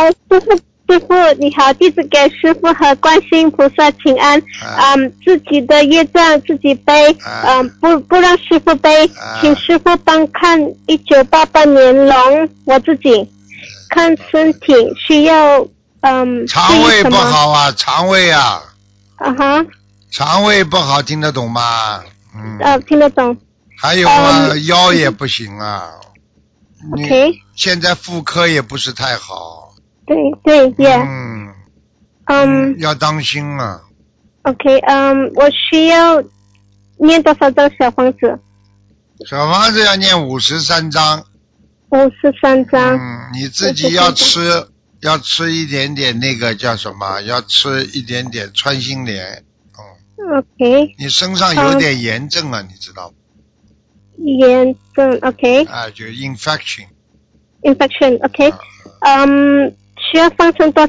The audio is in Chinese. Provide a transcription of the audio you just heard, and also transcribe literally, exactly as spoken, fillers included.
师傅，师傅你好，弟子给师傅和观世音菩萨请安。 啊、 嗯，自己的业障自己背， 啊、 嗯，不不让师傅背， 啊、 请师傅帮看一九八八年龙，我自己看身体需要嗯。 肠胃不好啊，肠胃啊。 啊哈。 肠胃不好，听得懂吗？嗯。 呃，听得懂。 还有啊， 嗯、 腰也不行啊。 OK。 现在妇科也不是太好。 对对耶。 嗯。 嗯。 要当心啊。 OK， 嗯，我需要念多少张小房子？ 小房子要念五十三章。 五十三张。 嗯，你自己要吃，要吃一点点那个叫什么？要吃一点点穿心莲。 嗯。OK。 你身上有点炎症啊，嗯、你知道吗？ 炎症 ，OK。 啊，就是 infection。 infection，OK。嗯，需要放生多